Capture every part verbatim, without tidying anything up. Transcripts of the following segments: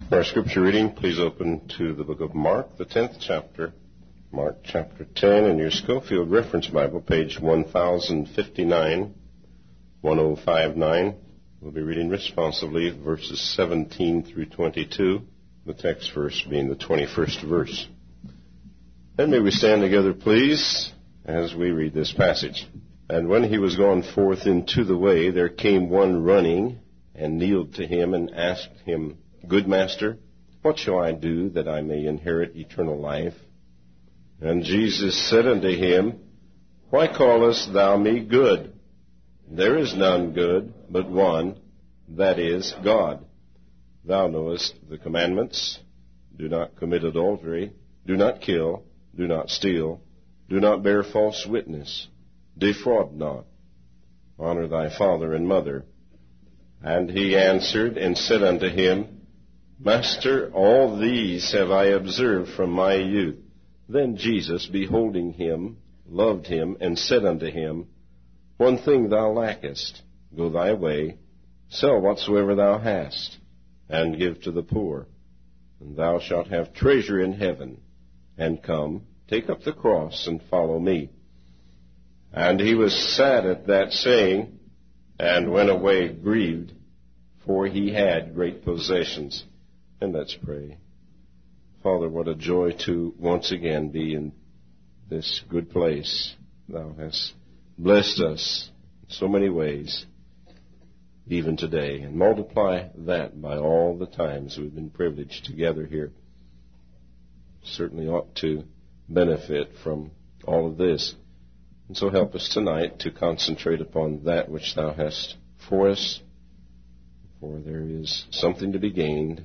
For our scripture reading, please open to the book of Mark, the tenth chapter. Mark chapter ten in your Schofield Reference Bible, page one thousand fifty-nine, ten fifty-nine. We'll be reading responsively verses seventeen through twenty-two, the text verse being the twenty-first verse. And may we stand together, please, as we read this passage. And when he was gone forth into the way, there came one running, and kneeled to him, and asked him, Good master, what shall I do that I may inherit eternal life? And Jesus said unto him, Why callest thou me good? There is none good but one, that is, God. Thou knowest the commandments. Do not commit adultery. Do not kill. Do not steal. Do not bear false witness. Defraud not. Honor thy father and mother. And he answered and said unto him, Master, all these have I observed from my youth. Then Jesus, beholding him, loved him, and said unto him, One thing thou lackest. Go thy way, sell whatsoever thou hast, and give to the poor, and thou shalt have treasure in heaven. And come, take up the cross, and follow me. And he was sad at that saying, and went away grieved, for he had great possessions. And let's pray. Father, what a joy to once again be in this good place. Thou hast blessed us in so many ways, even today. And multiply that by all the times we've been privileged to gather here. Certainly ought to benefit from all of this. And so help us tonight to concentrate upon that which thou hast for us. For there is something to be gained,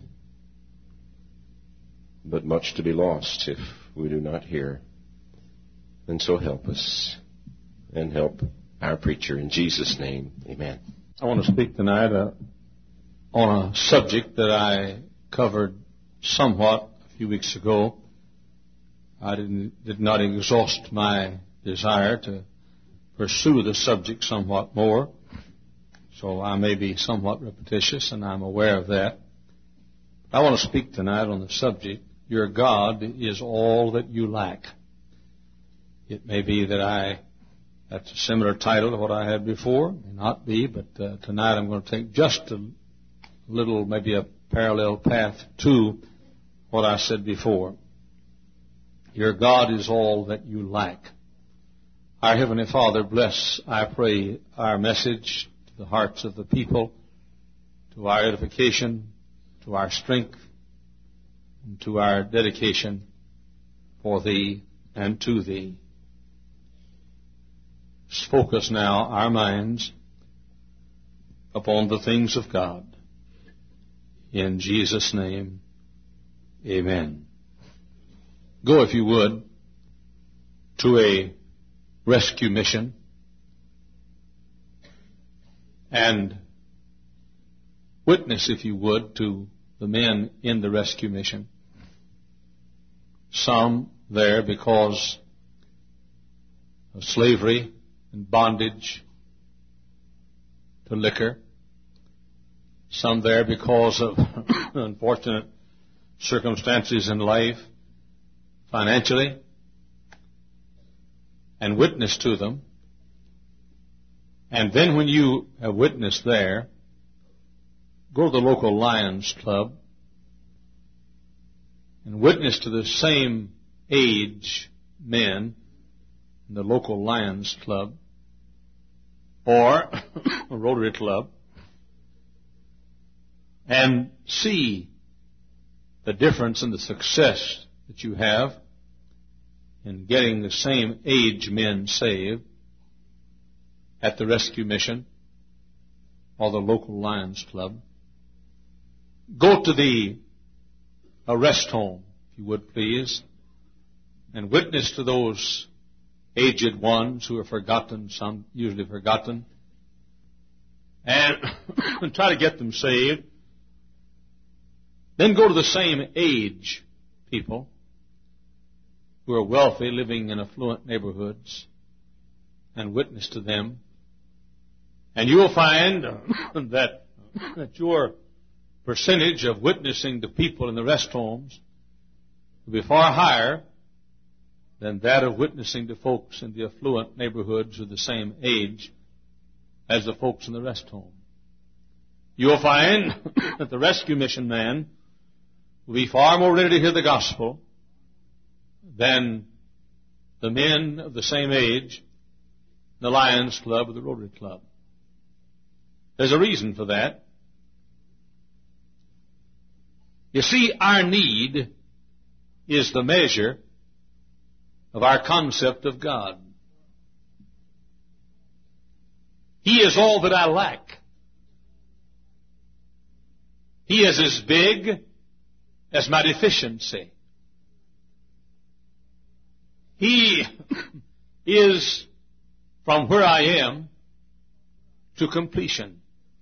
but much to be lost if we do not hear. And so help us, and help our preacher. In Jesus' name, amen. I want to speak tonight uh, on a subject that I covered somewhat a few weeks ago. I didn't, did not exhaust my desire to pursue the subject somewhat more, so I may be somewhat repetitious, and I'm aware of that. I want to speak tonight on the subject, Your God is all that you lack. It may be that I, that's a similar title to what I had before, it may not be, but uh, tonight I'm going to take just a little, maybe a parallel path to what I said before. Your God is all that you lack. Our Heavenly Father, bless, I pray, our message to the hearts of the people, to our edification, to our strength, and to our dedication for Thee and to Thee. Focus now our minds upon the things of God. In Jesus' name, amen. Go, if you would, to a rescue mission and witness, if you would, to the men in the rescue mission. Some there because of slavery and bondage to liquor. Some there because of unfortunate circumstances in life, financially, and witness to them. And then when you have witnessed there, go to the local Lions Club and witness to the same age men in the local Lions Club or a Rotary Club and see the difference in the success that you have in getting the same age men saved at the rescue mission or the local Lions Club. Go to the arrest home, if you would please, and witness to those aged ones who are forgotten, some usually forgotten, and try to get them saved. Then go to the same age people who are wealthy, living in affluent neighborhoods, and witness to them. And you will find that, that your percentage of witnessing to people in the rest homes will be far higher than that of witnessing to folks in the affluent neighborhoods of the same age as the folks in the rest home. You'll find that the rescue mission man will be far more ready to hear the gospel than the men of the same age, the Lions Club or the Rotary Club. There's a reason for that. You see, our need is the measure of our concept of God. He is all that I lack. He is as big as my deficiency. He is from where I am to completion.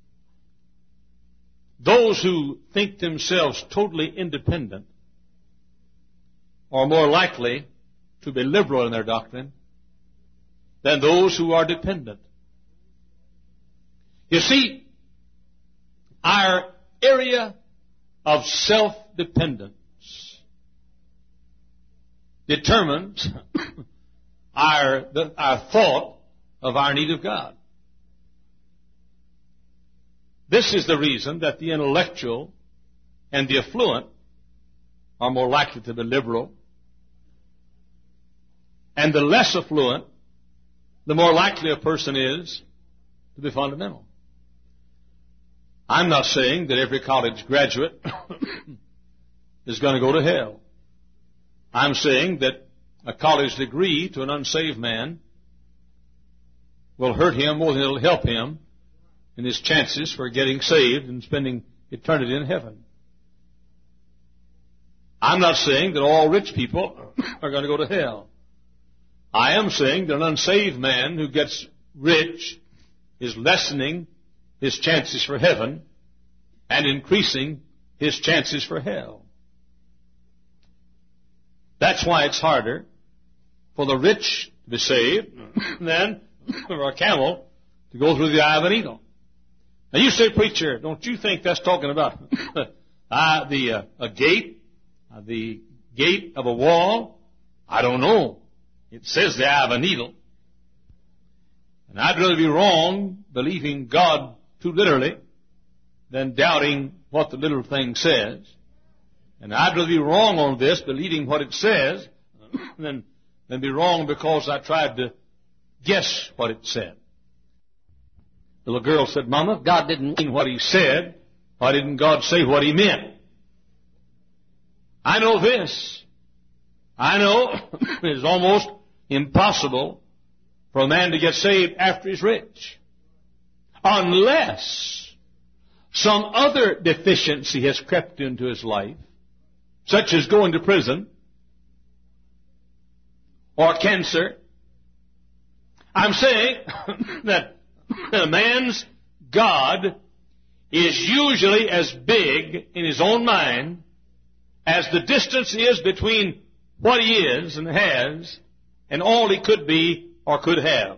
Those who think themselves totally independent are more likely to be liberal in their doctrine than those who are dependent. You see, our area of self-dependence determines our, the, our thought of our need of God. This is the reason that the intellectual and the affluent are more likely to be liberal, and the less affluent, the more likely a person is to be fundamental. I'm not saying that every college graduate is going to go to hell. I'm saying that a college degree to an unsaved man will hurt him more than it'll help him in his chances for getting saved and spending eternity in heaven. I'm not saying that all rich people are going to go to hell. I am saying that an unsaved man who gets rich is lessening his chances for heaven and increasing his chances for hell. That's why it's harder for the rich to be saved than for a camel to go through the eye of a needle. Now you say, preacher, don't you think that's talking about uh, the uh, a gate, uh, the gate of a wall? I don't know. It says the eye of a needle. And I'd rather be wrong believing God too literally than doubting what the little thing says. And I'd rather be wrong on this, believing what it says, than, than be wrong because I tried to guess what it said. The little girl said, Mama, God didn't mean what He said. Why didn't God say what He meant? I know this. I know it's almost impossible for a man to get saved after he's rich, unless some other deficiency has crept into his life, such as going to prison or cancer. I'm saying that a man's God is usually as big in his own mind as the distance is between what he is and has and all he could be or could have.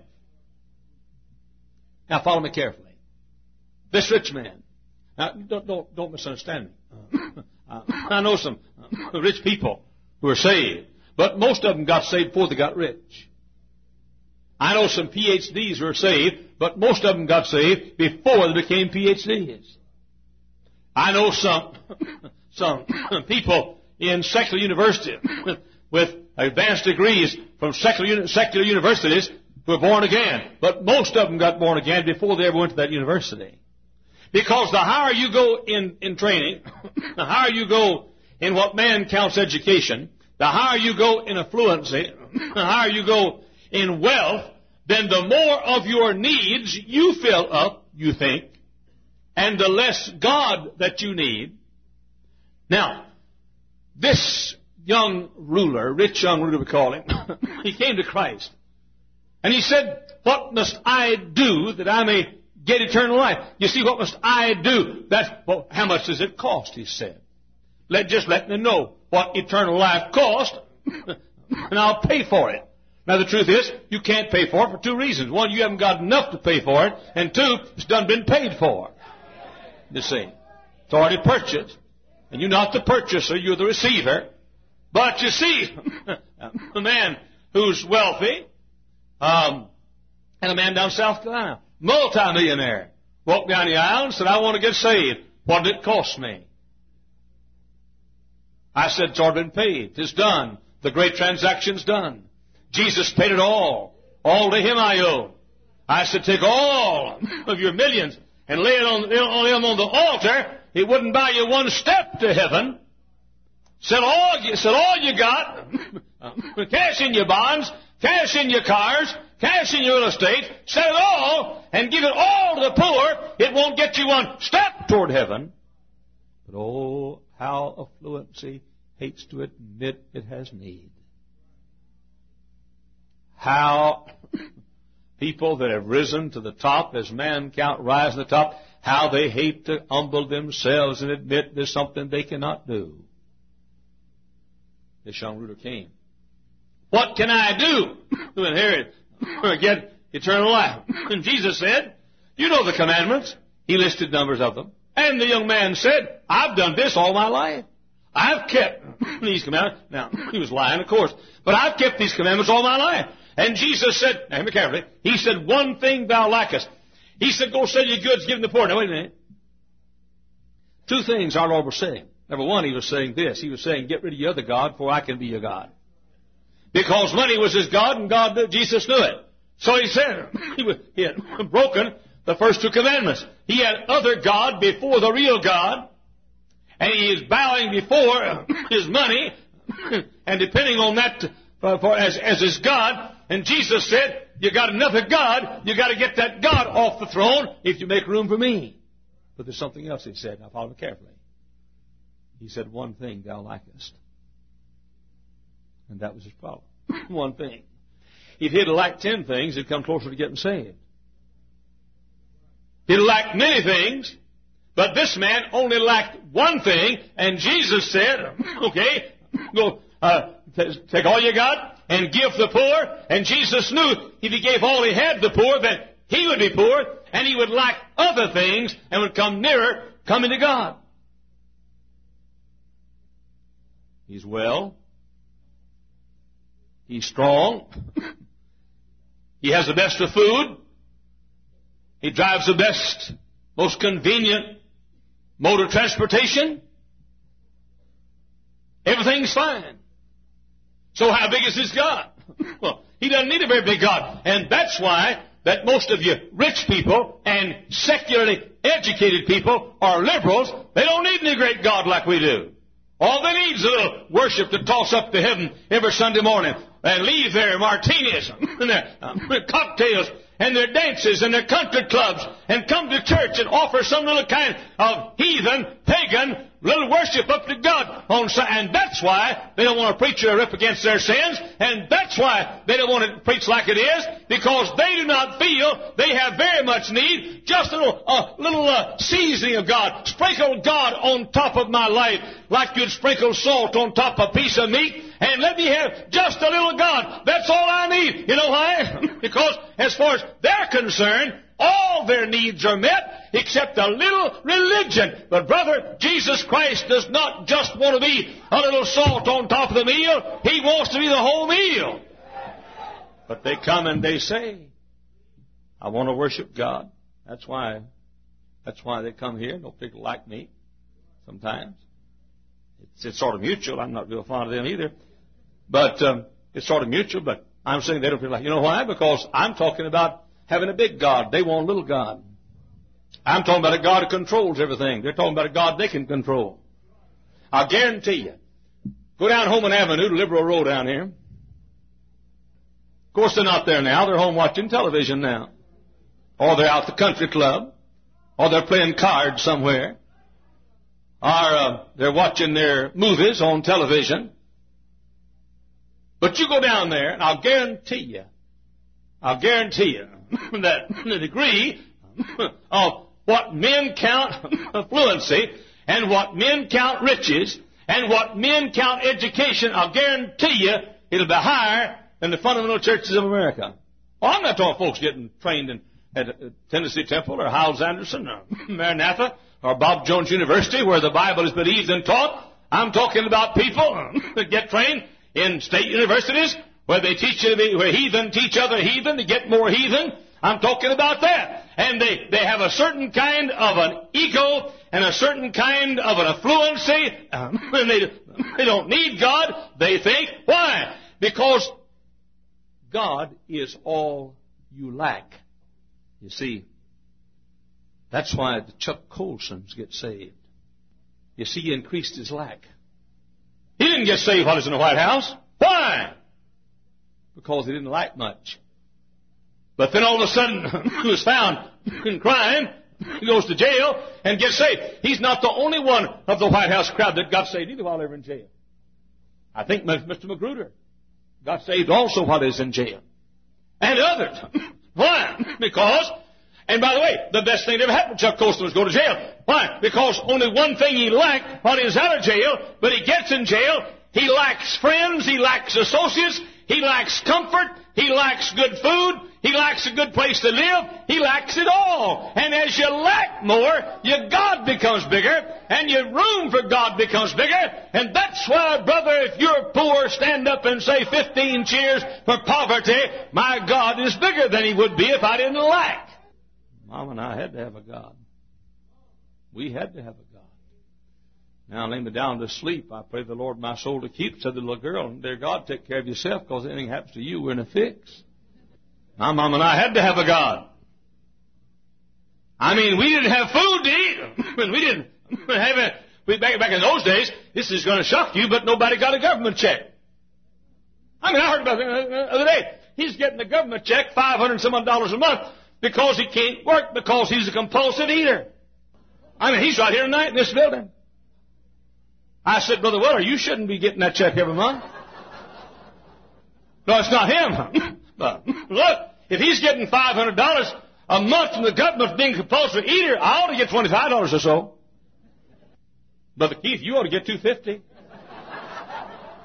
Now follow me carefully. This rich man. Now don't don't, don't misunderstand me. Uh, I know some rich people who are saved, but most of them got saved before they got rich. I know some P H Ds who are saved, but most of them got saved before they became P H Ds. I know some some people in secular universities with, with advanced degrees from secular, secular universities who were born again, but most of them got born again before they ever went to that university. Because the higher you go in, in training, the higher you go in what man counts education, the higher you go in affluency, the higher you go in wealth, then the more of your needs you fill up, you think, and the less God that you need. Now, this young ruler, rich young ruler we call him, he came to Christ. And he said, what must I do that I may get eternal life? You see, what must I do? That's, well, how much does it cost, he said. Let, just let me know what eternal life costs, and I'll pay for it. Now, the truth is, you can't pay for it for two reasons. One, you haven't got enough to pay for it, and two, it's done been paid for. You see. It's already purchased. And you're not the purchaser, you're the receiver. But you see, a man who's wealthy, um, and a man down South Carolina, multi-millionaire, walked down the aisle and said, I want to get saved. What did it cost me? I said, it's already been paid. It's done. The great transaction's done. Jesus paid it all. All to Him I owe. I said, take all of your millions and lay it on, on Him on the altar. It wouldn't buy you one step to heaven. Said all, said all you got, cash in your bonds, cash in your cars, cash in your real estate, sell it all and give it all to the poor. It won't get you one step toward heaven. But oh, how affluency hates to admit it has need. How people that have risen to the top, as man count rise to the top, how they hate to humble themselves and admit there's something they cannot do. This young ruler came. What can I do to inherit or get eternal life? And Jesus said, you know the commandments. He listed numbers of them. And the young man said, I've done this all my life. I've kept these commandments. Now, he was lying, of course. But I've kept these commandments all my life. And Jesus said, now hear me carefully, He said, one thing thou lackest. He said, go sell your goods, give them to the poor. Now, wait a minute. Two things our Lord was saying. Number one, He was saying this. He was saying, get rid of your other God, for I can be your God. Because money was His God, and God, Jesus knew it. So He said, he, was, he had broken the first two commandments. He had other God before the real God, and he is bowing before his money, and depending on that for, for, as, as his God. And Jesus said, you got another God, you got to get that God off the throne if you make room for me. But there's something else He said. Now follow me carefully. He said, one thing thou lackest. And that was his problem. One thing. If he'd lacked ten things, he'd come closer to getting saved. He'd lacked many things, but this man only lacked one thing, and Jesus said, okay, go uh, t- take all you got and give the poor. And Jesus knew if he gave all he had to the poor, that he would be poor, and he would lack other things and would come nearer coming to God. He's well. He's strong. He has the best of food. He drives the best, most convenient mode of transportation. Everything's fine. So how big is his God? Well, he doesn't need a very big God. And that's why that most of you rich people and secularly educated people are liberals. They don't need any great God like we do. All they need is a little worship to toss up to heaven every Sunday morning and leave their martinis and their um, cocktails and their dances and their country clubs and come to church and offer some little kind of heathen, pagan, little worship up to God on Sunday. And that's why they don't want a preacher to rip against their sins, and that's why they don't want to preach like it is, because they do not feel they have very much need. Just a little, uh, little uh, seasoning of God. Sprinkle God on top of my life like you'd sprinkle salt on top of a piece of meat, and let me have just a little God. That's all I need. You know why? Because as far as they're concerned, all their needs are met except a little religion. But brother, Jesus Christ does not just want to be a little salt on top of the meal. He wants to be the whole meal. But they come and they say, I want to worship God. That's why, that's why they come here. No people like me sometimes. It's, it's sort of mutual. I'm not real fond of them either. But um, it's sort of mutual, but I'm saying they don't feel like, you know why? Because I'm talking about having a big God. They want a little God. I'm talking about a God who controls everything. They're talking about a God they can control. I'll guarantee you. Go down Holman Avenue to Liberal Road down here. Of course, they're not there now. They're home watching television now. Or they're out at the country club. Or they're playing cards somewhere. Or uh, they're watching their movies on television. But you go down there, and I'll guarantee you, I'll guarantee you that the degree of what men count affluency and what men count riches and what men count education, I'll guarantee you it'll be higher than the fundamental churches of America. Oh, I'm not talking folks getting trained in, at Tennessee Temple or Howells Anderson or Maranatha or Bob Jones University where the Bible is believed and taught. I'm talking about people that get trained in state universities where they teach where heathen teach other heathen to get more heathen. I'm talking about that. And they, they have a certain kind of an ego and a certain kind of an affluency. Um, and they, they don't need God, they think. Why? Because God is all you lack. You see, that's why the Chuck Colsons get saved. You see, he increased his lack. He didn't get saved while he was in the White House. Why? Because he didn't lack much. But then all of a sudden, he was found in crime. He goes to jail and gets saved. He's not the only one of the White House crowd that got saved either while they were in jail. I think Mister Magruder got saved also while he was in jail. And others. Why? Because, and by the way, the best thing that ever happened to Chuck Colson was go to jail. Why? Because only one thing he lacked while he was out of jail, but he gets in jail, he lacks friends, he lacks associates, he lacks comfort, he lacks good food, he lacks a good place to live, he lacks it all. And as you lack more, your God becomes bigger, and your room for God becomes bigger. And that's why, brother, if you're poor, stand up and say fifteen cheers for poverty. My God is bigger than he would be if I didn't lack. Mom and I had to have a God. We had to have a God. Now lay me down to sleep. I pray the Lord my soul to keep, said the little girl. And dear God, take care of yourself, because if anything happens to you, we're in a fix. My mom and I had to have a God. I mean, we didn't have food to eat. we didn't have it. We, back, back in those days, this is going to shock you, but nobody got a government check. I mean, I heard about it the other day. He's getting a government check, five hundred and some odd dollars a month, because he can't work, because he's a compulsive eater. I mean, he's right here tonight in this building. I said, Brother Weller, you shouldn't be getting that check every month. No, it's not him. But look, if he's getting five hundred dollars a month from the government for being a compulsive eater, I ought to get twenty-five dollars or so. Brother Keith, you ought to get two hundred fifty dollars.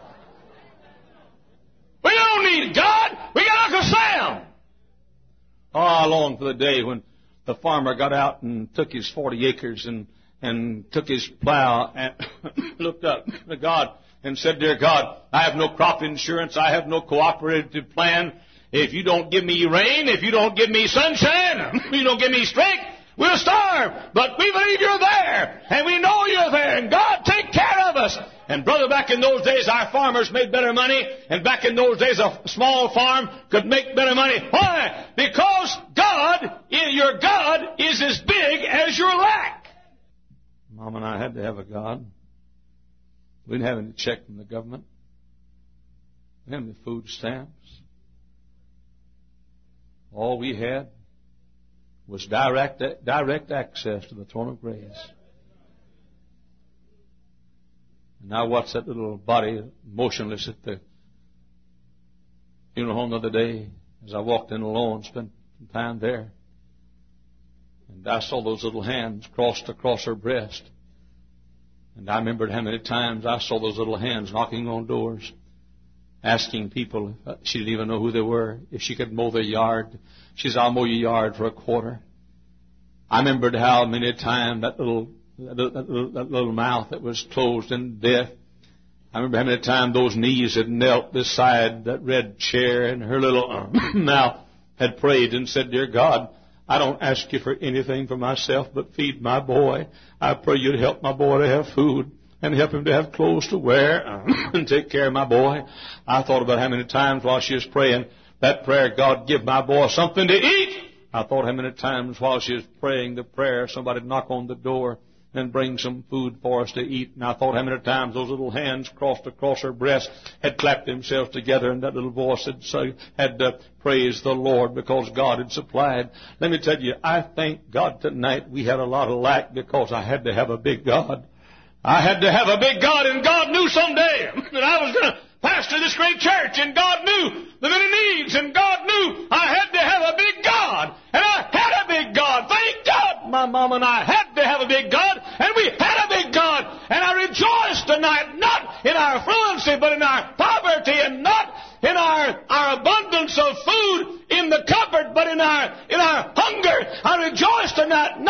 We don't need God. We got Uncle Sam. Oh, I long for the day when the farmer got out and took his forty acres and, and took his plow and looked up to God and said, Dear God, I have no crop insurance. I have no cooperative plan. If you don't give me rain, if you don't give me sunshine, if you don't give me strength, we'll starve. But we believe you're there, and we know you're there, and God, take care of us. And brother, back in those days, our farmers made better money, and back in those days, a small farm could make better money. Why? Because God, your God, is as big as your lack. Mom and I had to have a God. We didn't have any check from the government. We didn't have any food stamps. All we had was direct direct access to the throne of grace. And I watched that little body motionless at the funeral home the other day as I walked in alone, spent some time there. And I saw those little hands crossed across her breast. And I remembered how many times I saw those little hands knocking on doors, asking people, if she didn't even know who they were, if she could mow their yard. She said, I'll mow your yard for a quarter. I remembered how many times that little, that little, that little mouth that was closed in death. I remember how many times those knees had knelt beside that red chair, and her little mouth had prayed and said, Dear God, I don't ask you for anything for myself but feed my boy. I pray you to help my boy to have food and help him to have clothes to wear and take care of my boy. I thought about how many times while she was praying that prayer, God, give my boy something to eat. I thought how many times while she was praying the prayer, somebody would knock on the door and bring some food for us to eat. And I thought how many times those little hands crossed across her breast had clapped themselves together, and that little voice had, say, had uh, praised the Lord because God had supplied. Let me tell you, I thank God tonight we had a lot of lack because I had to have a big God. I had to have a big God, and God knew someday that I was going to pastor this great church, and God knew the many needs, and God knew I had to have a big God, and I had a big God. Thank God my mom and I had to have a big God, and we had a big God, and I rejoice tonight, not in our affluency, but in our poverty, and not in our, our abundance of food in the cupboard, but in our, in our hunger. I rejoice tonight, not in our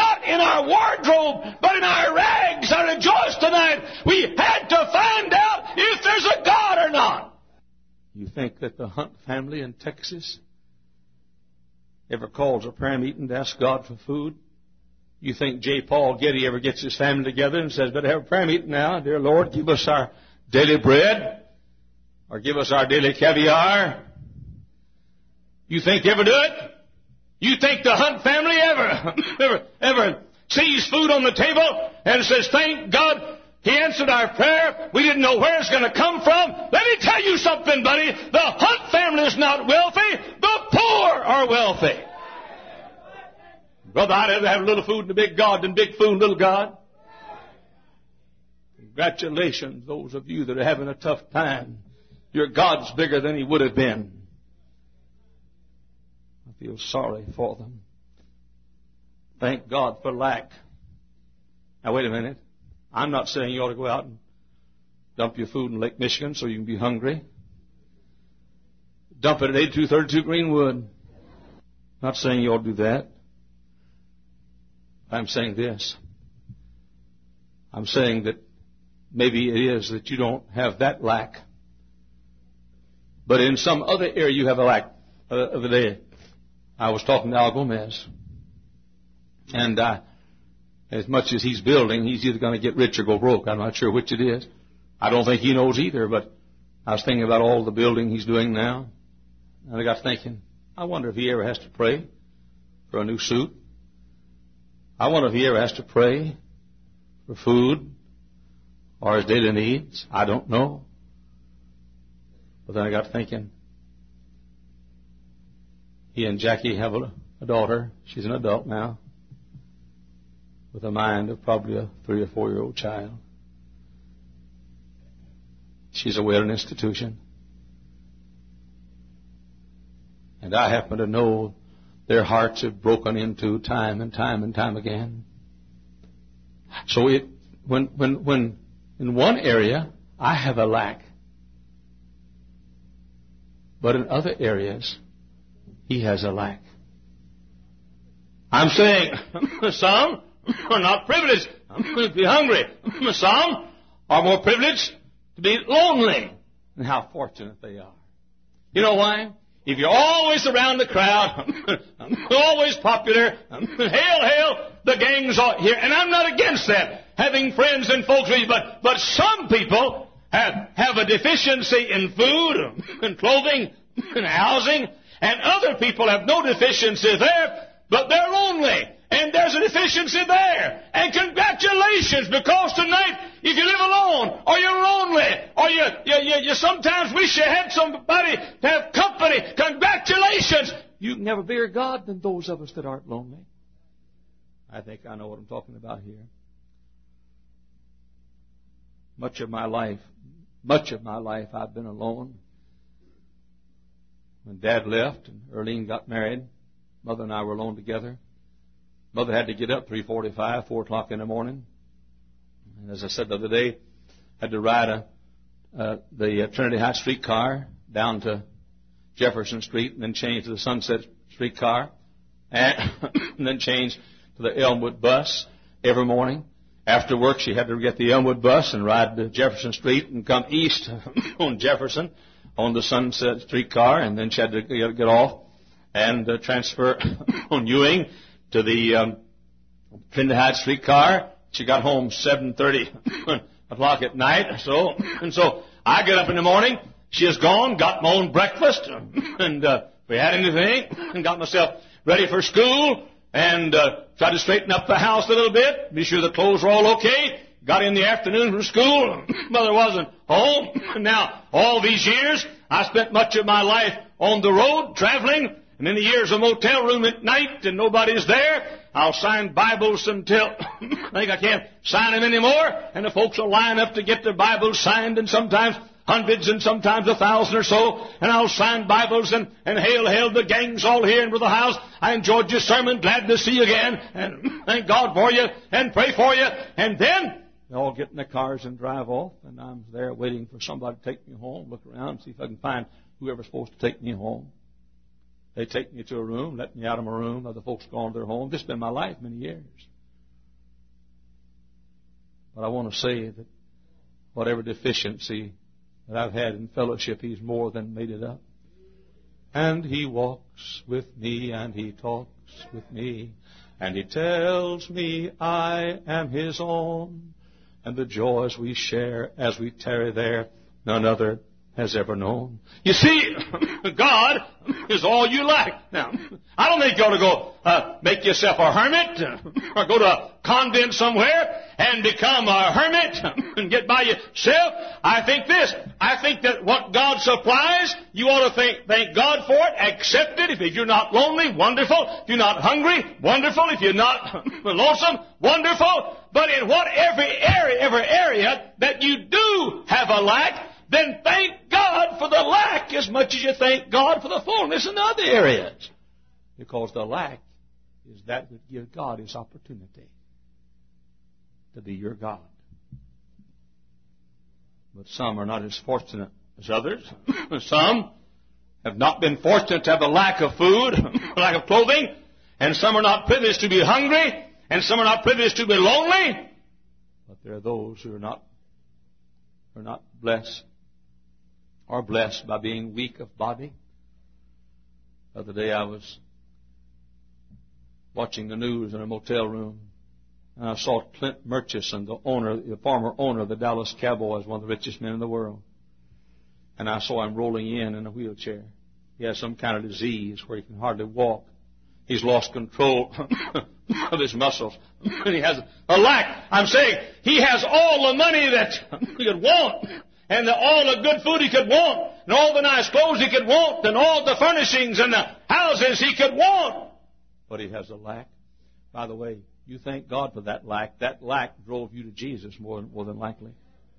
our wardrobe, but in our rags. I rejoice tonight. We had to find out if there's a God or not. You think that the Hunt family in Texas ever calls a prayer meeting to ask God for food? You think J. Paul Getty ever gets his family together and says, better have a prayer meeting now. Dear Lord, give us our daily bread, or give us our daily caviar. You think they ever do it? You think the Hunt family ever, ever, ever sees food on the table and says, thank God He answered our prayer. We didn't know where it's going to come from. Let me tell you something, buddy. The Hunt family is not wealthy. The poor are wealthy. Brother, I'd rather have a little food and a big God than big food and little God. Congratulations, those of you that are having a tough time. Your God's bigger than He would have been. I feel sorry for them. Thank God for lack. Now, wait a minute. I'm not saying you ought to go out and dump your food in Lake Michigan so you can be hungry. Dump it at eighty-two thirty-two Greenwood. Not saying you ought to do that. I'm saying this. I'm saying that maybe it is that you don't have that lack. But in some other area you have a lack. Uh, of the day, I was talking to Al Gomez. And uh, as much as he's building, he's either going to get rich or go broke. I'm not sure which it is. I don't think he knows either, but I was thinking about all the building he's doing now. And I got thinking, I wonder if he ever has to pray for a new suit. I wonder if he ever has to pray for food or his daily needs. I don't know. But then I got thinking, he and Jackie have a, a daughter. She's an adult now, with a mind of probably a three or four-year-old child. She's away at an institution. And I happen to know their hearts have broken into time and time and time again. So it, when, when, when in one area I have a lack, but in other areas he has a lack. I'm saying some are not privileged to be hungry. Some are more privileged to be lonely. And how fortunate they are. You know why? If you're always around the crowd, always popular, hail, hail, the gang's all here. And I'm not against that, having friends and folks with you, but, but some people have, have a deficiency in food and clothing and housing, and other people have no deficiency there, but they're lonely. And there's a deficiency there. And congratulations, because tonight, if you live alone, or you're lonely, or you, you, you, you sometimes wish you had somebody to have company, congratulations. You can have a bigger God than those of us that aren't lonely. I think I know what I'm talking about here. Much of my life, much of my life I've been alone. When Dad left and Earlene got married, Mother and I were alone together. Mother had to get up three forty-five, four o'clock in the morning. And as I said the other day, had to ride a, uh, the uh, Trinity Heights streetcar down to Jefferson Street and then change to the Sunset streetcar and, and then change to the Elmwood bus every morning. After work, she had to get the Elmwood bus and ride to Jefferson Street and come east on Jefferson on the Sunset streetcar, and then she had to get off and uh, transfer on Ewing to the um, Trinity Heights streetcar. She got home seven thirty o'clock at night. So and so I get up in the morning. She is gone. Got my own breakfast, and uh, if we had anything, and got myself ready for school, and uh, tried to straighten up the house a little bit, be sure the clothes were all okay. Got in the afternoon from school. Mother wasn't home. Now, all these years, I spent much of my life on the road, traveling, and in the years of motel room at night, and nobody's there. I'll sign Bibles until I think I can't sign them anymore, and the folks will line up to get their Bibles signed, and sometimes hundreds and sometimes a thousand or so, and I'll sign Bibles, and, and hail, hail, the gang's all here in the house. I enjoyed your sermon, glad to see you again, and thank God for you, and pray for you, and then they all get in their cars and drive off, and I'm there waiting for somebody to take me home, look around, see if I can find whoever's supposed to take me home. They take me to a room, let me out of my room, other folks go on to their home. This has been my life many years. But I want to say that whatever deficiency that I've had in fellowship, He's more than made it up. And He walks with me, and He talks with me, and He tells me I am His own, and the joys we share as we tarry there, none other has ever known. You see, God is all you lack. Now, I don't think you ought to go uh, make yourself a hermit or go to a convent somewhere and become a hermit and get by yourself. I think this. I think that what God supplies, you ought to thank, thank God for it, accept it. If you're not lonely, wonderful. If you're not hungry, wonderful. If you're not lonesome, wonderful. But in whatever area, every area that you do have a lack, then thank God for the lack as much as you thank God for the fullness in other areas. Because the lack is that that gives God His opportunity to be your God. But some are not as fortunate as others. Some have not been fortunate to have a lack of food, a lack of clothing, and some are not privileged to be hungry, and some are not privileged to be lonely. But there are those who are not, are not blessed, are blessed by being weak of body. The other day I was watching the news in a motel room, and I saw Clint Murchison, the owner, the former owner of the Dallas Cowboys, one of the richest men in the world. And I saw him rolling in in a wheelchair. He has some kind of disease where he can hardly walk. He's lost control of his muscles. And he has a lack. I'm saying he has all the money that he could want, and the, all the good food he could want, and all the nice clothes he could want, and all the furnishings and the houses he could want. But he has a lack. By the way, you thank God for that lack. That lack drove you to Jesus more, more than likely.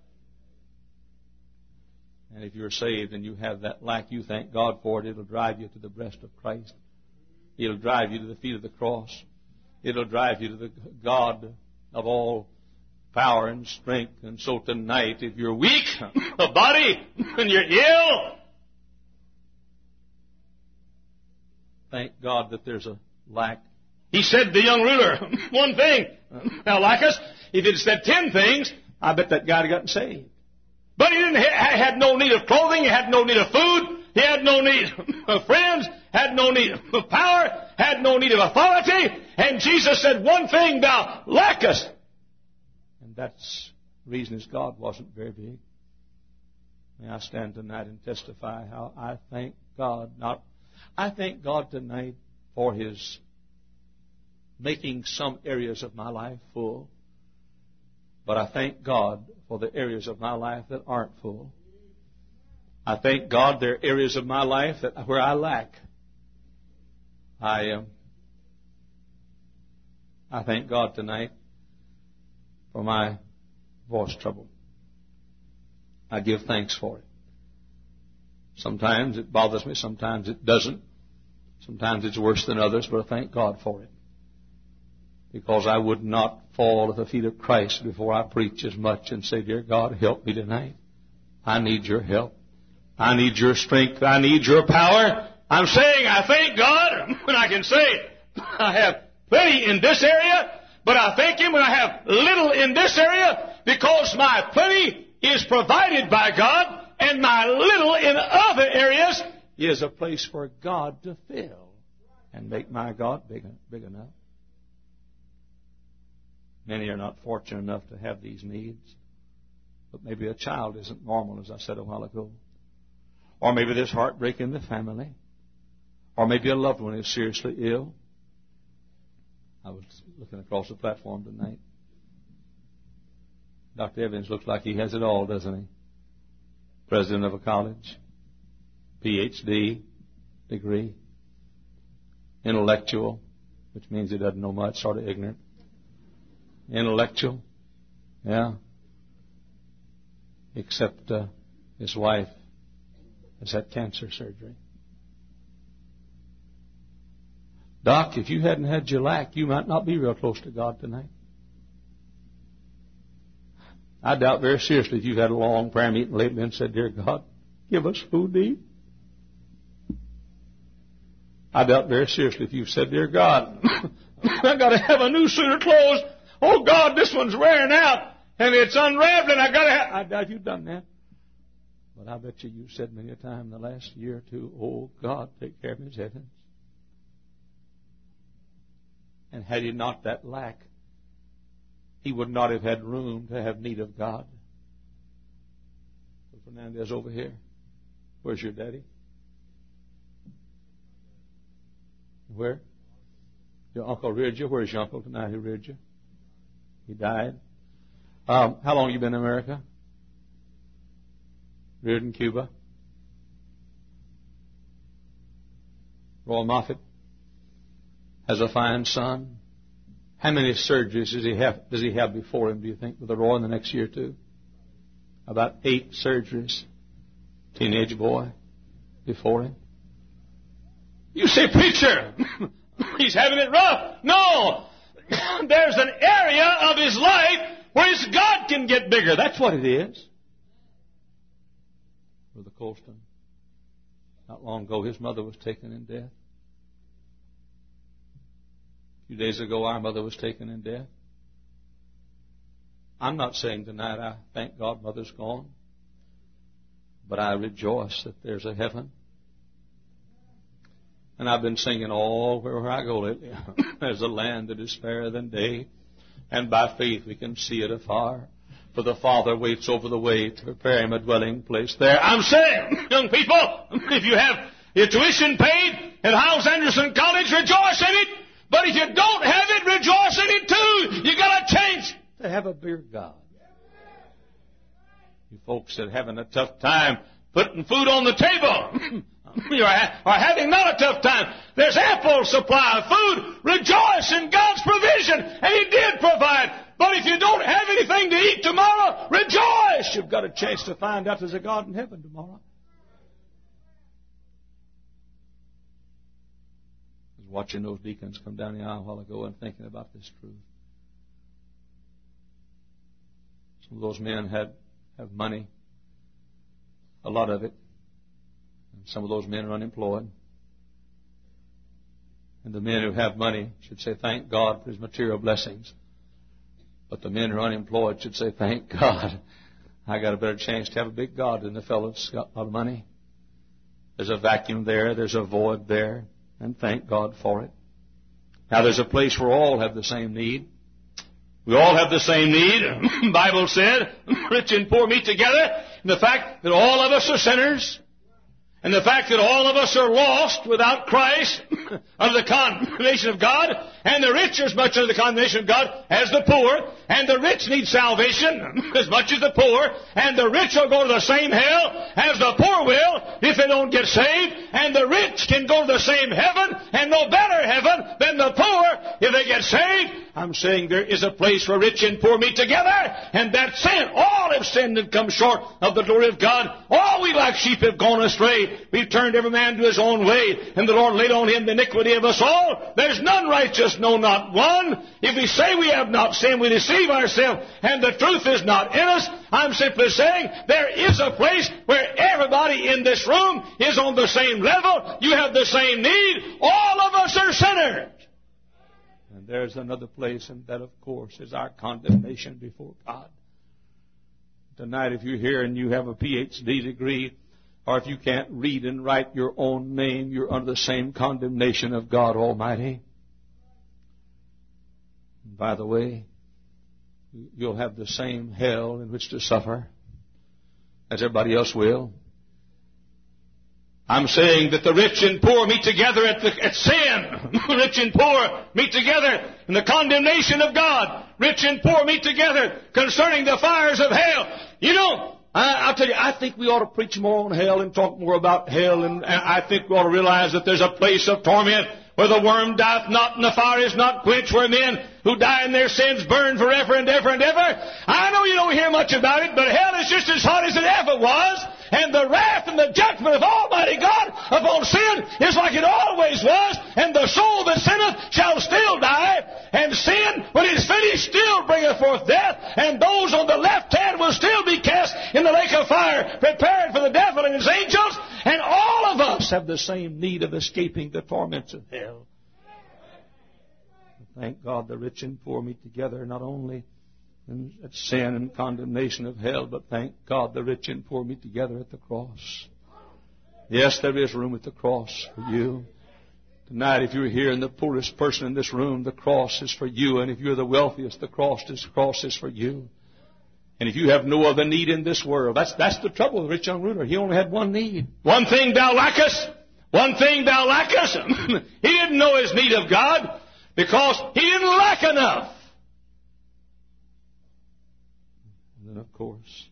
And if you're saved and you have that lack, you thank God for it. It'll drive you to the breast of Christ. It'll drive you to the feet of the cross. It'll drive you to the God of all power and strength. And so tonight, if you're weak of body and you're ill, thank God that there's a lack. He said to the young ruler, one thing. Now, like us, if he'd said ten things, I bet that guy had gotten saved. But he didn't ha- had no need of clothing. He had no need of food. He had no need of friends. Had no need of power. Had no need of authority. And Jesus said, one thing thou lackest. And that's the reason his God wasn't very big. May I stand tonight and testify how I thank God. Not, I thank God tonight for His making some areas of my life full. But I thank God for the areas of my life that aren't full. I thank God there are areas of my life that where I lack. I am. Um, I thank God tonight for my voice trouble. I give thanks for it. Sometimes it bothers me, sometimes it doesn't. Sometimes it's worse than others, but I thank God for it. Because I would not fall at the feet of Christ before I preach as much and say, dear God, help me tonight. I need your help. I need your strength. I need your power. I'm saying I thank God when I can say I have plenty in this area, but I thank Him when I have little in this area, because my plenty is provided by God and my little in other areas is a place for God to fill and make my God big, big enough. Many are not fortunate enough to have these needs. But maybe a child isn't normal, as I said a while ago. Or maybe there's heartbreak in the family. Or maybe a loved one is seriously ill. I was looking across the platform tonight. Doctor Evans looks like he has it all, doesn't he? President of a college. P H D degree. Intellectual, which means he doesn't know much, sort of ignorant. Intellectual, yeah. Except uh, his wife has had cancer surgery. Doc, if you hadn't had your lack, you might not be real close to God tonight. I doubt very seriously if you've had a long prayer meeting lately and said, dear God, give us food to eat. I doubt very seriously if you've said, dear God, I've got to have a new suit of clothes. Oh, God, this one's wearing out. and it's unraveling. I got to have... I doubt you've done that. But I bet you you've said many a time in the last year or two, oh, God, take care of his heavens. And had he not that lack, he would not have had room to have need of God. Fernandez over here. Where's your daddy? Where? Your uncle reared you? Where's your uncle tonight who reared you? He died. Um, how long have you been in America? Reared in Cuba. Roy Moffett has a fine son. How many surgeries does he have, does he have before him, do you think, with the Roy in the next year or two? About eight surgeries. Teenage boy before him. You say, preacher, he's having it rough. No! There's an area of his life where his God can get bigger. That's what it is. Brother Colston, not long ago, his mother was taken in death. A few days ago, our mother was taken in death. I'm not saying tonight I thank God mother's gone, but I rejoice that there's a heaven. And I've been singing all where I go lately. There's a land that is fairer than day, and by faith we can see it afar. For the Father waits over the way to prepare him a dwelling place there. I'm saying, young people, if you have your tuition paid at Hyles Anderson College, rejoice in it. But if you don't have it, rejoice in it too. You got to change to have a bigger God. You folks that are having a tough time putting food on the table, you are, are having not a tough time. There's ample supply of food. Rejoice in God's provision. And He did provide. But if you don't have anything to eat tomorrow, rejoice. You've got a chance to find out there's a God in heaven tomorrow. I was watching those deacons come down the aisle a while ago and thinking about this truth. Some of those men had have money, a lot of it. And some of those men are unemployed. And the men who have money should say, thank God for His material blessings. But the men who are unemployed should say, thank God, I got a better chance to have a big God than the fellow that's got a lot of money. There's a vacuum there. There's a void there. And thank God for it. Now, there's a place where all have the same need. We all have the same need. The Bible said, rich and poor meet together. And the fact that all of us are sinners, and the fact that all of us are lost without Christ, under the condemnation of God, and the rich are as much under the condemnation of God as the poor, and the rich need salvation as much as the poor, and the rich will go to the same hell as the poor will if they don't get saved, and the rich can go to the same heaven and no better heaven than the poor if they get saved. I'm saying there is a place where rich and poor meet together, and that's sin. All have sinned and come short of the glory of God. All we like sheep have gone astray. We've turned every man to his own way, and the Lord laid on him the iniquity of us all. There's none righteous, no, not one. If we say we have not sinned, we deceive ourselves, and the truth is not in us. I'm simply saying there is a place where everybody in this room is on the same level. You have the same need. All of us are sinners. And there's another place, and that, of course, is our condemnation before God. Tonight, if you're here and you have a P H D degree, or if you can't read and write your own name, you're under the same condemnation of God Almighty. And by the way, you'll have the same hell in which to suffer as everybody else will. I'm saying that the rich and poor meet together at, the, at sin. Rich and poor meet together in the condemnation of God. Rich and poor meet together concerning the fires of hell. You know, I, I'll tell you, I think we ought to preach more on hell and talk more about hell. And, and I think we ought to realize that there's a place of torment where the worm dieth not and the fire is not quenched, where men who die in their sins burn forever and ever and ever. I know you don't hear much about it, but hell is just as hot as it ever was. And the wrath and the judgment of Almighty God upon sin is like it always was. And the soul that sinneth shall still die. And sin, when it is finished, still bringeth forth death. And those on the left hand will still be cast in the lake of fire, prepared for the devil and his angels. And all of us have the same need of escaping the torments of hell. Thank God the rich and poor meet together, not only and at sin and condemnation of hell, but thank God the rich and poor meet together at the cross. Yes, there is room at the cross for you. Tonight, if you're here and the poorest person in this room, the cross is for you. And if you're the wealthiest, the cross is, cross is for you. And if you have no other need in this world, that's, that's the trouble with the rich young ruler. He only had one need. One thing thou lackest. One thing thou lackest. He didn't know his need of God because he didn't lack enough. And then, of course,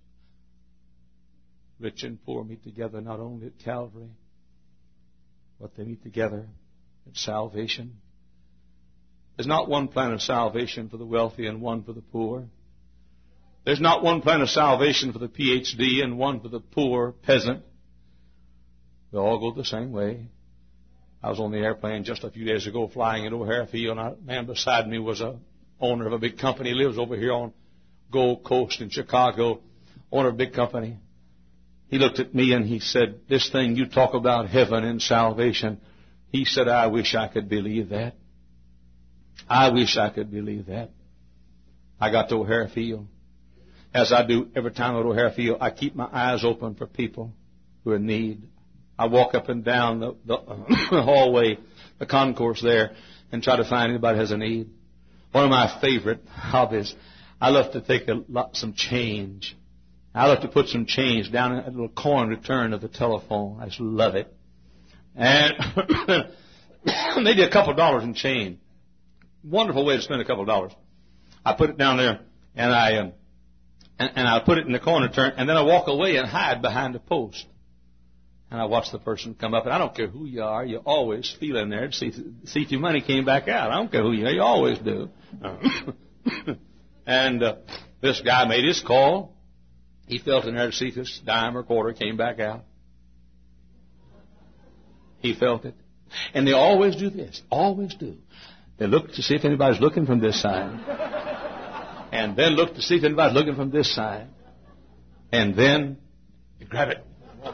rich and poor meet together not only at Calvary, but they meet together at salvation. There's not one plan of salvation for the wealthy and one for the poor. There's not one plan of salvation for the P H D and one for the poor peasant. They all go the same way. I was on the airplane just a few days ago flying at O'Hare Field, and a man beside me was a owner of a big company. He lives over here on Gold Coast in Chicago, owner of a big company. He looked at me and he said, this thing you talk about heaven and salvation, he said, I wish I could believe that. I wish I could believe that. I got to O'Hare Field. As I do every time at O'Hare Field, I keep my eyes open for people who are in need. I walk up and down the, the hallway, the concourse there, and try to find anybody who has a need. One of my favorite hobbies, I love to take a lot, some change. I love to put some change down in a little coin return of the telephone. I just love it. And maybe a couple of dollars in change. Wonderful way to spend a couple of dollars. I put it down there, and I um, and, and I put it in the coin return, and then I walk away and hide behind a post. And I watch the person come up, and I don't care who you are, you always feel in there to see, see if your money came back out. I don't care who you are, you always do. and uh, this guy made his call. He felt in there to see if his dime or quarter came back out. He felt it. And they always do this, always do. They look to see if anybody's looking from this side. And then look to see if anybody's looking from this side. And then you grab it.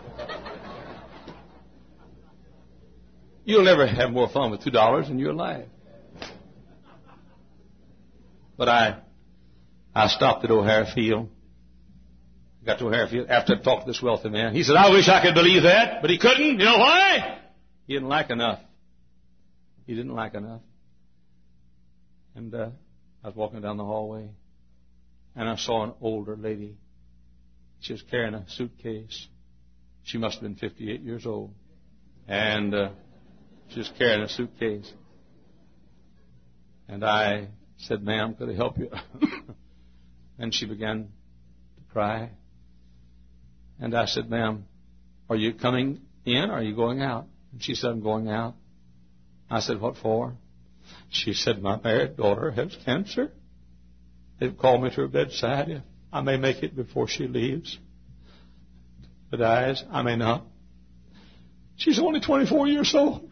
You'll never have more fun with two dollars in your life. But I I stopped at O'Hare Field. Got to O'Hare Field after I talked to this wealthy man. He said, I wish I could believe that, but he couldn't. You know why? He didn't lack enough. He didn't lack enough. And uh, I was walking down the hallway, and I saw an older lady. She was carrying a suitcase. She must have been fifty-eight years old. And uh, she was carrying a suitcase. And I said, ma'am, could I help you? And she began to cry. And I said, ma'am, are you coming in or are you going out? And she said, I'm going out. I said, what for? She said, my married daughter has cancer. They've called me to her bedside. I may make it before she leaves. But dies, I may not. She's only twenty-four years old.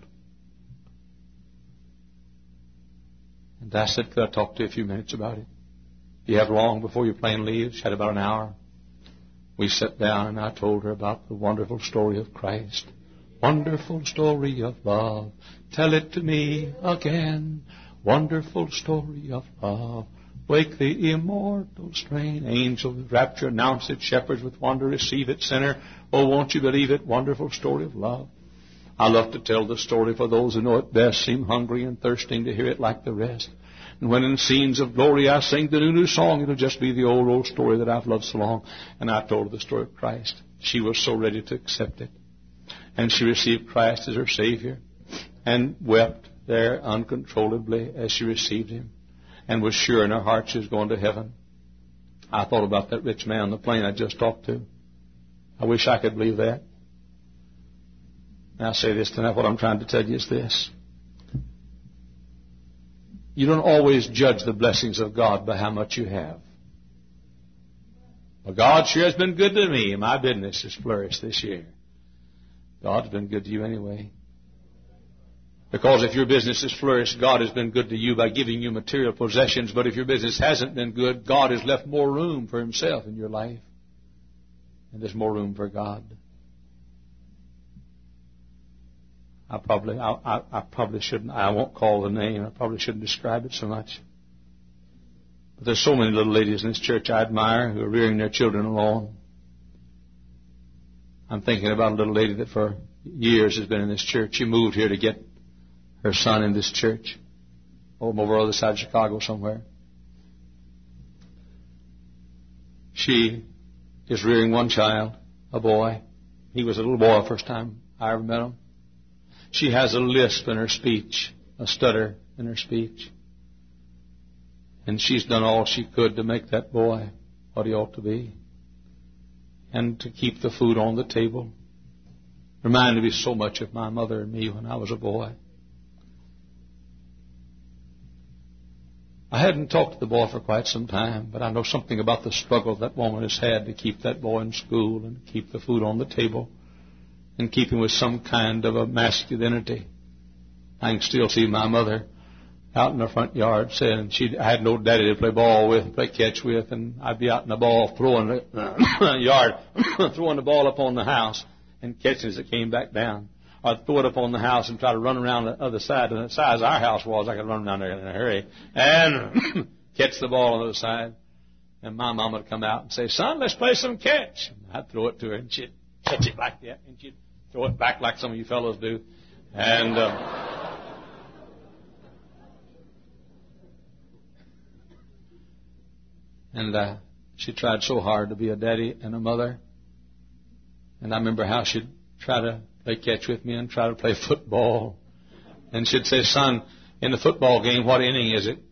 And I said, could I talk to you a few minutes about it? Do you have long before your plane leaves? She had about an hour. We sat down and I told her about the wonderful story of Christ. Wonderful story of love. Tell it to me again. Wonderful story of love. Wake the immortal strain. Angels with rapture announce it. Shepherds with wonder receive it. Sinner, oh, won't you believe it? Wonderful story of love. I love to tell the story for those who know it best, seem hungry and thirsting to hear it like the rest. And when in scenes of glory I sing the new, new song, it'll just be the old, old story that I've loved so long. And I told her the story of Christ. She was so ready to accept it. And she received Christ as her Savior and wept there uncontrollably as she received Him and was sure in her heart she was going to heaven. I thought about that rich man on the plane I just talked to. I wish I could believe that. And I say this tonight, what I'm trying to tell you is this. You don't always judge the blessings of God by how much you have. Well, God sure has been good to me. My business has flourished this year. God's been good to you anyway. Because if your business has flourished, God has been good to you by giving you material possessions. But if your business hasn't been good, God has left more room for Himself in your life. And there's more room for God. I probably, I, I, I probably shouldn't, I won't call the name. I probably shouldn't describe it so much. But there's so many little ladies in this church I admire who are rearing their children alone. I'm thinking about a little lady that for years has been in this church. She moved here to get her son in this church, over on the other side of Chicago somewhere. She is rearing one child, a boy. He was a little boy the first time I ever met him. She has a lisp in her speech, a stutter in her speech. And she's done all she could to make that boy what he ought to be. And to keep the food on the table. Reminded me so much of my mother and me when I was a boy. I hadn't talked to the boy for quite some time, but I know something about the struggle that woman has had to keep that boy in school and keep the food on the table and keep him with some kind of a masculinity. I can still see my mother out in the front yard saying she I had no daddy to play ball with, play catch with, and I'd be out in the ball throwing the yard, throwing the ball up on the house and catching as it came back down. I'd throw it up on the house and try to run around the other side. And the size our house was, I could run around there in a hurry and catch the ball on the other side. And my mom would come out and say, "Son, let's play some catch." And I'd throw it to her, and she'd catch it like that, and she'd throw it back like some of you fellows do. And uh, and uh, she tried so hard to be a daddy and a mother. And I remember how she'd try to play catch with me and try to play football. And she'd say, "Son, in the football game, what inning is it?"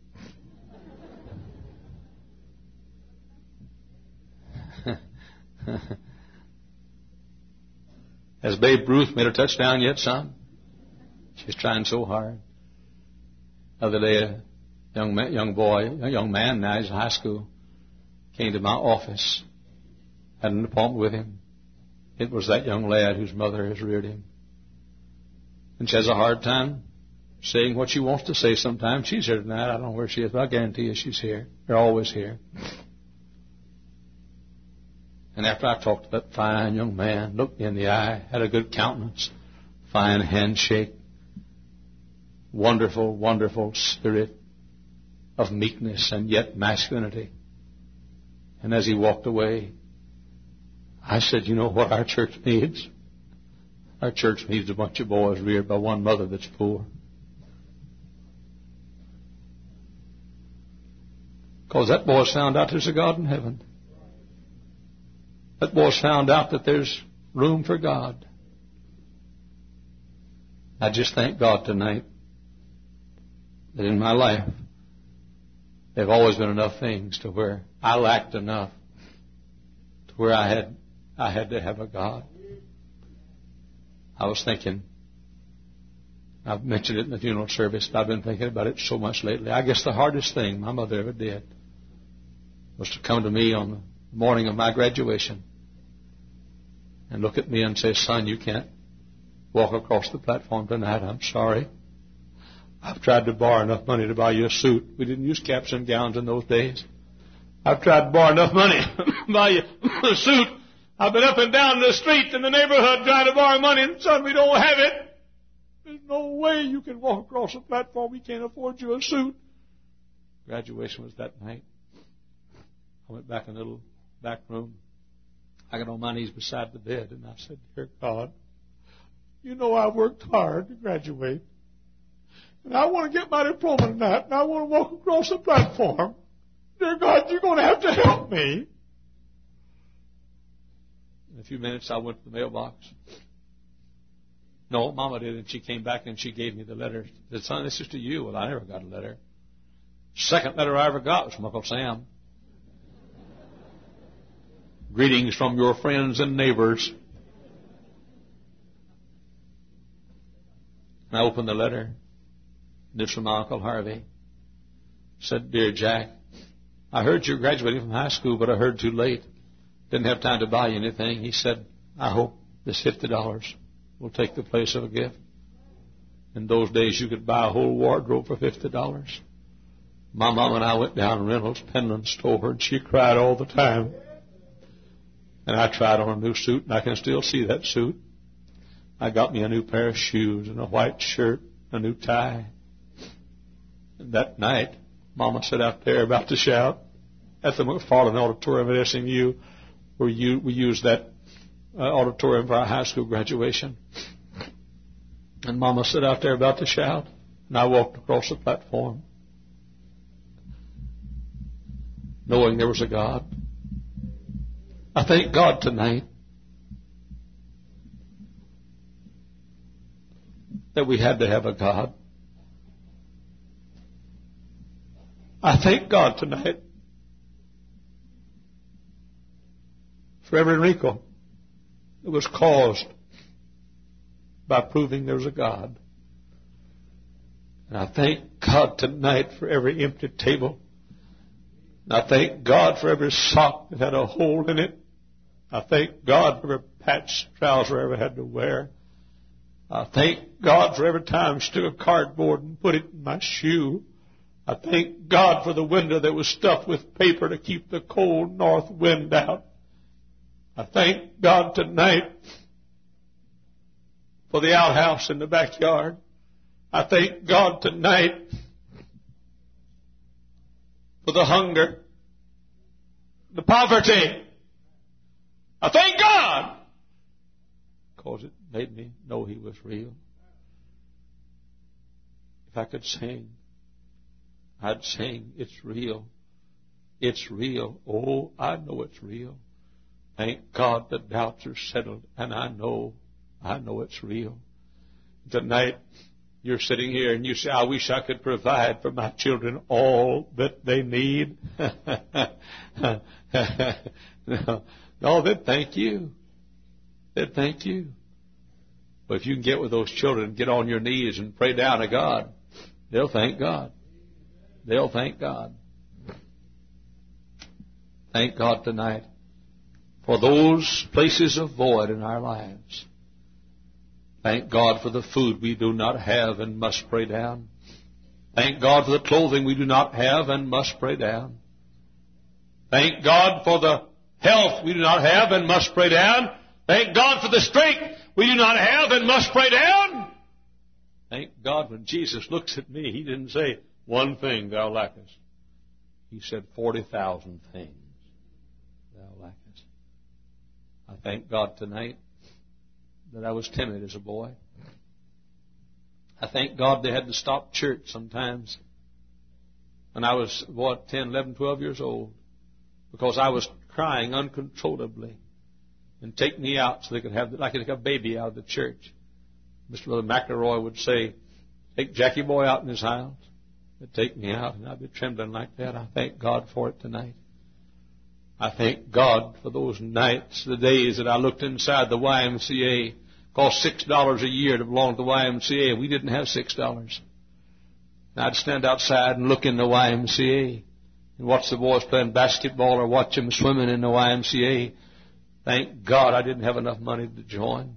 Has Babe Ruth made a touchdown yet, son? She's trying so hard. The other day, a young man, young boy, a young man now, he's in high school, came to my office, had an appointment with him. It was that young lad whose mother has reared him. And she has a hard time saying what she wants to say sometimes. She's here tonight. I don't know where she is, but I guarantee you she's here. They're always here. And after I talked to that fine young man, looked me in the eye, had a good countenance, fine handshake, wonderful, wonderful spirit of meekness and yet masculinity. And as he walked away, I said, "You know what our church needs? Our church needs a bunch of boys reared by one mother that's poor." Because that boy's found out there's a God in heaven. That boy's found out that there's room for God. I just thank God tonight that in my life there have always been enough things to where I lacked enough to where I had I had to have a God. I was thinking, I've mentioned it in the funeral service, but I've been thinking about it so much lately. I guess the hardest thing my mother ever did was to come to me on the morning of my graduation and look at me and say, "Son, you can't walk across the platform tonight. I'm sorry. I've tried to borrow enough money to buy you a suit." We didn't use caps and gowns in those days. "I've tried to borrow enough money to buy you a suit. I've been up and down the street in the neighborhood trying to borrow money, and son, we don't have it. There's no way you can walk across the platform. We can't afford you a suit." Graduation was that night. I went back in the little back room. I got on my knees beside the bed, and I said, "Dear God, you know I worked hard to graduate. And I want to get my diploma tonight, and I want to walk across the platform. Dear God, you're going to have to help me." In a few minutes, I went to the mailbox. No, Mama did, and she came back and she gave me the letter. She said, "Son, this is to you." Well, I never got a letter. Second letter I ever got was from Uncle Sam. "Greetings from your friends and neighbors." And I opened the letter. This was from my Uncle Harvey. It said, "Dear Jack, I heard you're graduating from high school, but I heard too late. Didn't have time to buy you anything." He said, "I hope this fifty dollars will take the place of a gift. In those days, you could buy a whole wardrobe for fifty dollars. My mom and I went down to Reynolds Penland store, and she cried all the time. And I tried on a new suit, and I can still see that suit. I got me a new pair of shoes and a white shirt, a new tie. And that night, Mama sat out there about to shout at the McFarland Auditorium at S M U, where you, we used that uh, auditorium for our high school graduation. And Mama sat out there about to shout, and I walked across the platform, knowing there was a God. I thank God tonight that we had to have a God. I thank God tonight for every wrinkle that was caused by proving there's a God. And I thank God tonight for every empty table. And I thank God for every sock that had a hole in it. I thank God for every patched trouser I ever had to wear. I thank God for every time she took a cardboard and put it in my shoe. I thank God for the window that was stuffed with paper to keep the cold north wind out. I thank God tonight for the outhouse in the backyard. I thank God tonight for the hunger, the poverty. I thank God because it made me know He was real. If I could sing, I'd sing, it's real. It's real. Oh, I know it's real. Thank God the doubts are settled, and I know, I know it's real. Tonight, you're sitting here and you say, I wish I could provide for my children all that they need. no, no, then thank you. Then thank you. But if you can get with those children, get on your knees and pray down to God, they'll thank God. They'll thank God. Thank God tonight for those places of void in our lives. Thank God for the food we do not have and must pray down. Thank God for the clothing we do not have and must pray down. Thank God for the health we do not have and must pray down. Thank God for the strength we do not have and must pray down. Thank God when Jesus looks at me, He didn't say, one thing thou lackest. He said forty thousand things thou lackest. I thank God tonight that I was timid as a boy. I thank God they had to stop church sometimes when I was, what, ten, eleven, twelve years old, because I was crying uncontrollably, and take me out so they could have, like a baby out of the church. Mister Brother McElroy would say, take Jackie boy out in his house. They'd take me out, and I'd be trembling like that. I thank God for it tonight. I thank God for those nights, the days that I looked inside the Y M C A. Cost six dollars a year to belong to the Y M C A. We didn't have six dollars. And I'd stand outside and look in the Y M C A and watch the boys playing basketball or watch them swimming in the Y M C A. Thank God I didn't have enough money to join.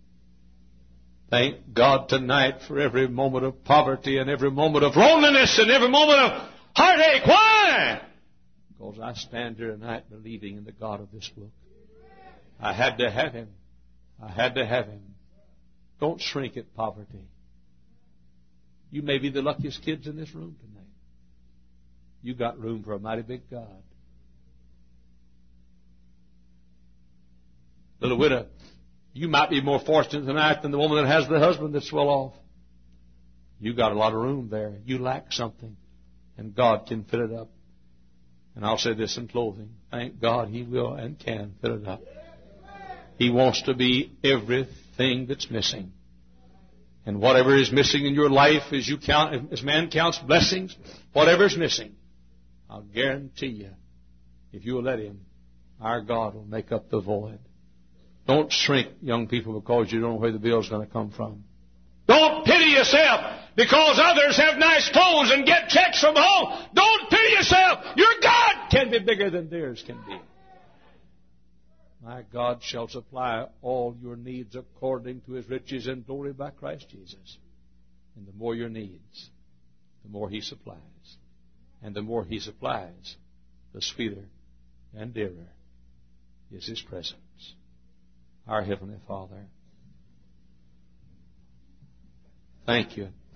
Thank God tonight for every moment of poverty and every moment of loneliness and every moment of heartache. Why? Because I stand here tonight believing in the God of this book. I had to have Him. I had to have Him. Don't shrink at poverty. You may be the luckiest kids in this room tonight. You got room for a mighty big God. Little widow, you might be more fortunate tonight than the woman that has the husband that's well off. You got a lot of room there. You lack something, and God can fill it up. And I'll say this in closing. Thank God He will and can fill it up. He wants to be everything that's missing. And whatever is missing in your life, as you count, as man counts blessings, whatever is missing, I'll guarantee you, if you will let Him, our God will make up the void. Don't shrink, young people, because you don't know where the bill's going to come from. Don't pity yourself because others have nice clothes and get checks from home. Don't pity yourself. Your God can be bigger than theirs can be. My God shall supply all your needs according to His riches and glory by Christ Jesus. And the more your needs, the more He supplies. And the more He supplies, the sweeter and dearer is His presence. Our Heavenly Father, thank You